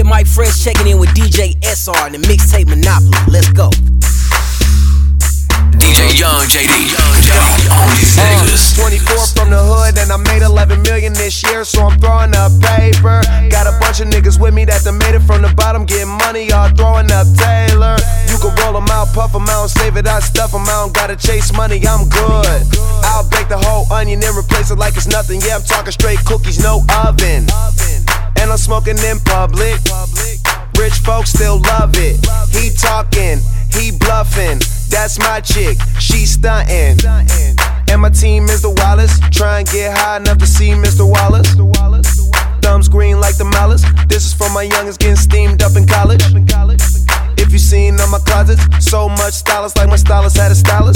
Kid Mike Fresh checking in with DJ SR and the mixtape Monopoly. Let's go. DJ Young JD on these niggas. 24 from the hood and I made 11 million this year, so I'm throwing up paper. Got a bunch of niggas with me that done made it from the bottom, getting money, all throwing up Taylor. You can roll them out, puff them out, save it, I stuff them out. Gotta chase money, I'm good. I'll bake the whole onion and replace it like it's nothing. Yeah, I'm talking straight cookies, no oven. And I'm smoking in public. Rich folks still love it. He talking, he bluffing. That's my chick, she stuntin'. And my team is the Wallace. Try and get high enough to see Mr. Wallace. Thumbs green like the malice. This is for my youngest getting steamed up in college. If you seen on my closets, so much stylist like my stylist had a stylist.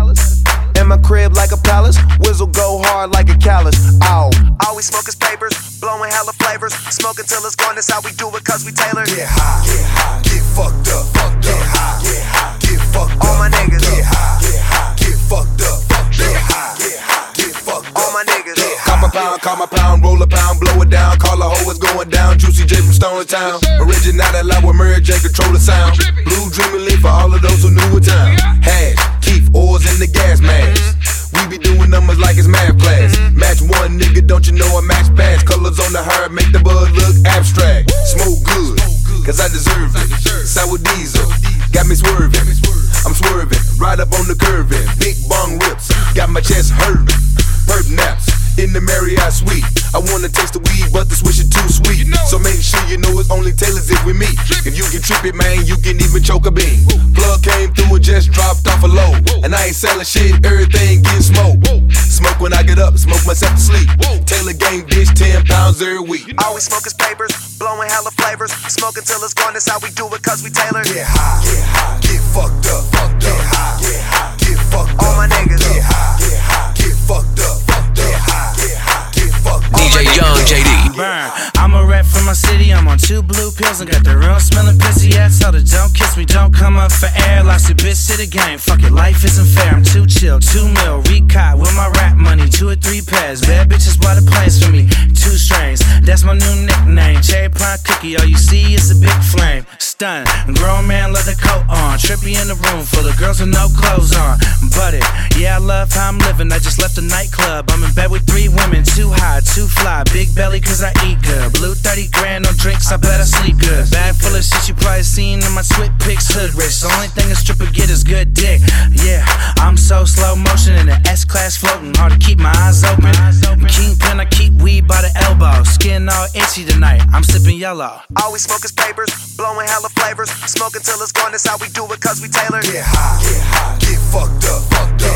And my crib like a palace. Whizzle go hard like a callus. Ow. All we smoke is papers, blowing hella flavors. Smoking till it's gone, that's how we do it, cause we tailor. Get high, get fucked up, get high, get fucked up. All my niggas, get high, get fucked up, get high, get fucked up. All my niggas, call my pound, roll a pound, blow it down. Call a hoe, it's going down. Juicy J from Stone Town. Original like with Mary J, control the sound. Blue dreaming leaf for all of those who knew a town. Hash, Keith, oils in the gas mask. We be doing numbers like it's math class. Match one, nigga, don't you know I match pass. Colors on the hair make the bud look abstract. Smoke good, cause I deserve it. Sour diesel, got me swerving. I'm swerving, right up on the curving. Big bong rips, got my chest hurting. Perp naps, in the Marriott suite. I wanna taste the weed, but the swish is too sweet. So make sure you know it's only tailors if we meet. If you can trip it, man, you can even choke a bean. Plug came through and just dropped off a load. And I ain't selling shit, everything getting smoked. Smoke when I get up, smoke myself to sleep. Taylor gang dish, 10 pounds every week. all we smoke is papers, blowing hella flavors. Smoking till it's gone, that's how we do it, cause we tailor. Get high, get fucked up, get high, get fucked up. All my niggas, get high, get fucked up, get high, get fucked up. DJ Young JD. Burn. I'm a rep from my city, I'm on 2 blue pills and got the real smelling pissy ass. Tell her don't kiss me, don't come up for air. Lost a bitch to the game, fuck it, life isn't fair. I'm too chill, 2 mil, recot with my rap money, 2 or 3 pairs. Bad bitches bought a place for me, 2 strings, that's my new nickname. Cherry pie cookie, all you see is a big flame. Stun, grown man leather coat on, trippy in the room full of girls with no clothes on. But yeah, I love how I'm living, I just left a nightclub. I'm in bed with 3 women, too high, too fly. Big belly cause I eat good. Blue 30 grand on drinks, I bet I sleep good. Bag full of shit you probably seen in my Twit pics. Hood rich, the only thing a stripper get is good dick. Yeah, I'm so slow motion in the S-class floating. Hard to keep my eyes open. Kingpin, I keep weed by the elbow. Skin all itchy tonight, I'm sipping yellow. all we smoke is papers, blowing hella flavors. Smoking till it's gone, that's how we do it, cause we tailor. Get high, get fucked up, get